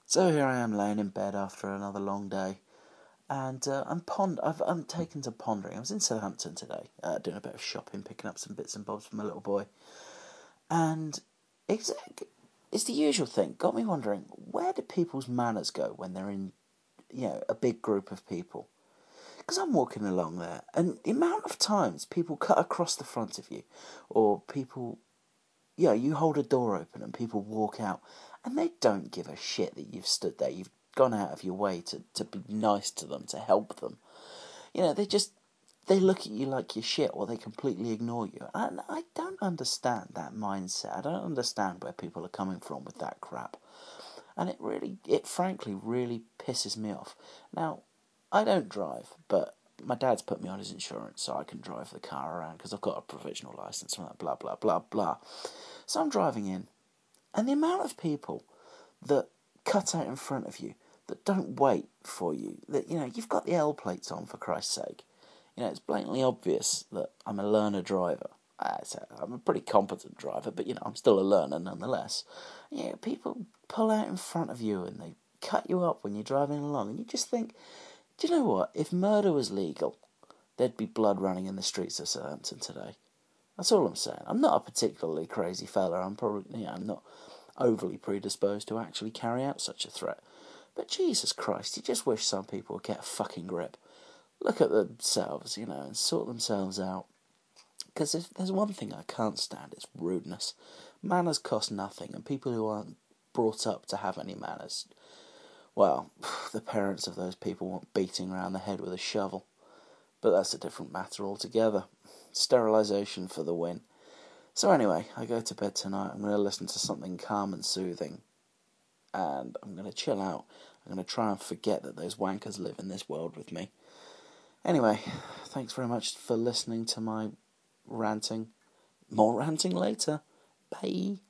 So here I am laying in bed after another long day, and I'm taken to pondering. I was in Southampton today, doing a bit of shopping, picking up some bits and bobs for my little boy, and it's, it's the usual thing. Got me wondering, where do people's manners go when they're in, a big group of people? Because I'm walking along there, and the amount of times people cut across the front of you, or people, you hold a door open and people walk out, and they don't give a shit that you've stood there. You've gone out of your way to be nice to them, to help them. They look at you like you're shit, or they completely ignore you. And I don't understand that mindset. I don't understand where people are coming from with that crap. And it frankly really pisses me off. Now, I don't drive, but my dad's put me on his insurance so I can drive the car around because I've got a provisional license and blah, blah, blah, blah. So I'm driving in, and the amount of people that cut out in front of you, that don't wait for you, that, you've got the L plates on, for Christ's sake. It's blatantly obvious that I'm a learner driver. I'm a pretty competent driver, but, I'm still a learner nonetheless. People pull out in front of you and they cut you up when you're driving along, and you just think, do you know what? If murder was legal, there'd be blood running in the streets of Southampton today. That's all I'm saying. I'm not a particularly crazy fella. I'm not overly predisposed to actually carry out such a threat. But Jesus Christ, you just wish some people would get a fucking grip. Look at themselves, and sort themselves out. Because if there's one thing I can't stand, it's rudeness. Manners cost nothing, and people who aren't brought up to have any manners, well, the parents of those people want beating around the head with a shovel. But that's a different matter altogether. Sterilisation for the win. So anyway, I go to bed tonight. I'm going to listen to something calm and soothing. And I'm going to chill out. I'm going to try and forget that those wankers live in this world with me. Anyway, thanks very much for listening to my ranting. More ranting later. Bye.